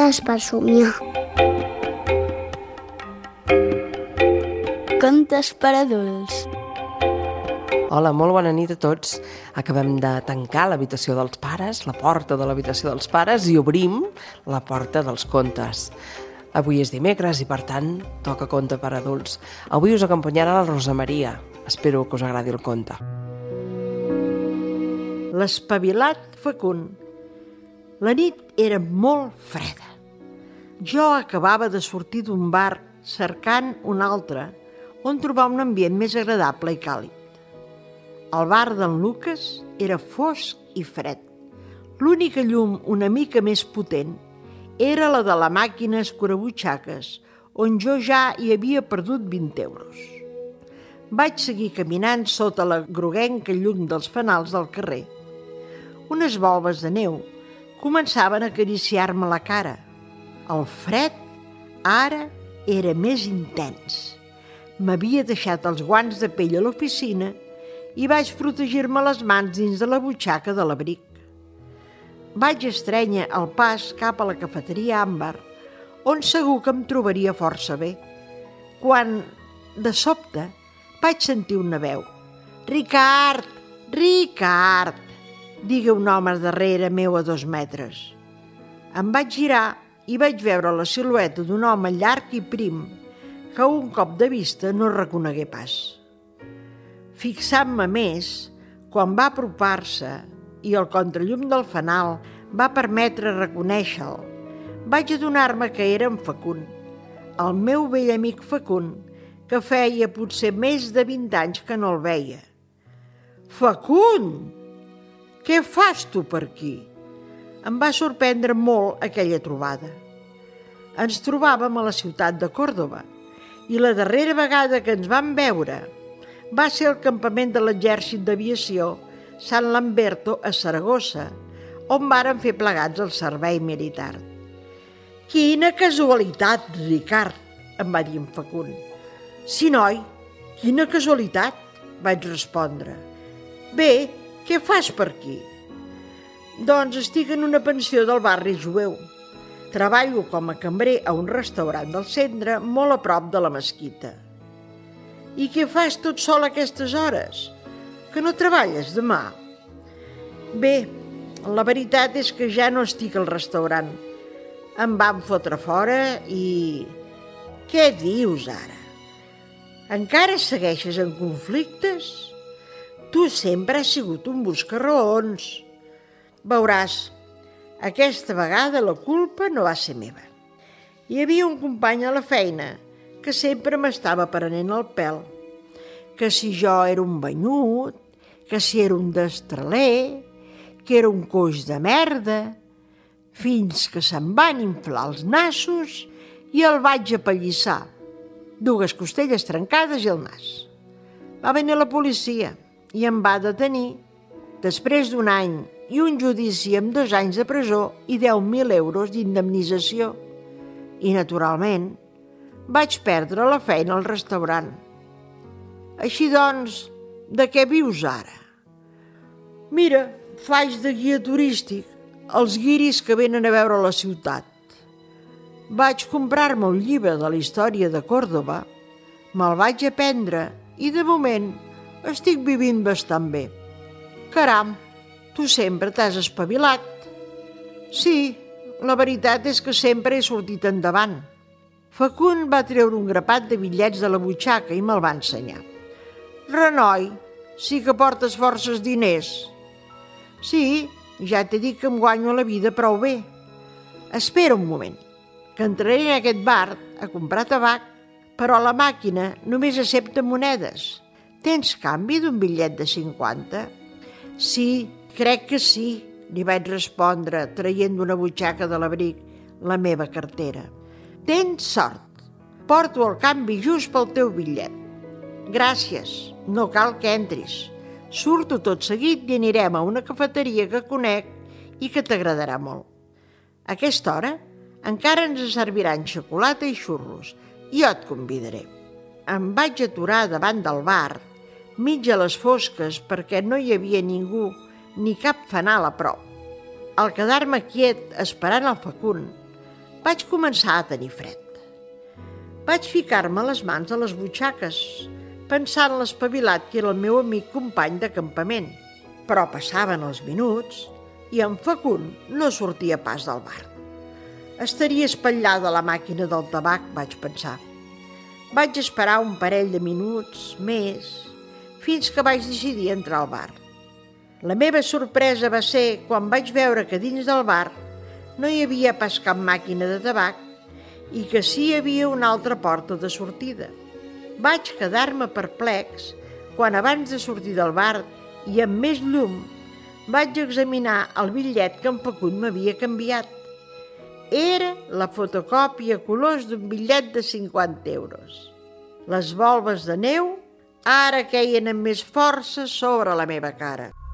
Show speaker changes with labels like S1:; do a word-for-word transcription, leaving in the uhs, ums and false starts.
S1: Contes per somiar. Contes per adults.
S2: Hola, molt bona nit a tots. Acabem de tancar l'habitació dels pares, la porta de l'habitació dels pares, i obrim la porta dels contes. Avui és dimecres i, per tant, toca conte per adults. Avui us acompanyarà la Rosa Maria. Espero que us agradi el conte.
S3: L'espavilat fecund. La nit era molt freda. Jo acabava de sortir d'un bar cercant un altre on trobar un ambient més agradable i càlid. El bar d'en Lucas era fosc i fred. L'única llum una mica més potent era la de la màquina escurabutxaques, on jo ja hi havia perdut vint euros. Vaig seguir caminant sota la groguenca llum dels fanals del carrer. Unes volves de neu començaven a acariciar-me la cara. El fred ara era més intens. M'havia deixat els guants de pell a l'oficina i vaig protegir-me les mans dins de la butxaca de l'abric. Vaig estrènyer el pas cap a la cafeteria Àmbar, on segur que em trobaria força bé, quan, de sobte, vaig sentir una veu. «Ricard! Ricard!», digué un home darrere meu a dos metres. Em vaig girar i vaig veure la silueta d'un home llarg i prim que un cop de vista no reconegué pas. Fixant-me més, quan va apropar-se i el contrallum del fanal va permetre reconèixer-lo, vaig adonar-me que era en Facund, el meu vell amic Facund, que feia potser més de vint anys que no el veia. «Facund! Què fas tu per aquí?» Em va sorprendre molt aquella trobada. Ens trobàvem a la ciutat de Còrdova i la darrera vegada que ens vam veure va ser al campament de l'exèrcit d'aviació Sant Lamberto a Saragossa, on vàrem fer plegats el servei militar. «Quina casualitat, Ricard!», em va dir en Facund. «Sí, noi, quina casualitat!», vaig respondre. «Bé, què fas per aquí?» «Doncs estic en una pensió del barri jueu. Treballo com a cambrer a un restaurant del centre molt a prop de la mesquita». «I què fas tot sol a aquestes hores? Que no treballes demà?» «Bé, la veritat és que ja no estic al restaurant. Em van fotre fora i...» «Què dius ara? Encara segueixes en conflictes? Tu sempre has sigut un buscarraons. Veuràs, aquesta vegada la culpa no va ser meva. Hi havia un company a la feina que sempre m'estava prenent el pèl, que si jo era un banyut, que si era un destraler, que era un coix de merda, fins que se'n van inflar els nassos i el vaig apallissar. Dues costelles trencades i el nas. Va venir la policia i em va detenir després d'un any i un judici amb dos anys de presó i deu mil euros d'indemnització. I, naturalment, vaig perdre la feina al restaurant. Així doncs, de què vius ara? Mira, faig de guia turístic els guiris que venen a veure la ciutat. Vaig comprar-me un llibre de la història de Còrdova, me'l vaig aprendre i, de moment, estic vivint bastant bé. Caram, tu sempre t'has espavilat. Sí, la veritat és que sempre he sortit endavant. Facund va treure un grapat de bitllets de la butxaca i me'l va ensenyar. Renoi, sí que portes forces diners. Sí, ja t'he dit que em guanyo la vida prou bé. Espera un moment, que entraré en aquest bar a comprar tabac, però la màquina només accepta monedes. Tens canvi d'un bitllet de cinquanta? Sí, crec que sí, li vaig respondre, traient d'una butxaca de l'abric la meva cartera. Tens sort. Porto el canvi just pel teu bitllet. Gràcies, no cal que entris. Surto tot seguit i anirem a una cafeteria que conec i que t'agradarà molt. A aquesta hora encara ens serviran xocolata i xurros i jo et convidaré. Em vaig aturar davant del bar, mig a les fosques perquè no hi havia ningú ni cap fanal a prop. Al quedar-me quiet esperant el Facund, vaig començar a tenir fred. Vaig ficar-me les mans a les butxaques, pensant en l'espavilat que era el meu amic company de campament. Però passaven els minuts i en Facund no sortia pas del bar. Estaria espatllada a la màquina del tabac, vaig pensar. Vaig esperar un parell de minuts més fins que vaig decidir entrar al bar. La meva sorpresa va ser quan vaig veure que dins del bar no hi havia pas cap màquina de tabac i que sí hi havia una altra porta de sortida. Vaig quedar-me perplex quan abans de sortir del bar i amb més llum vaig examinar el bitllet que en Facund m'havia canviat. Era la fotocòpia a colors d'un bitllet de cinquanta euros. Les volves de neu ara queien amb més força sobre la meva cara.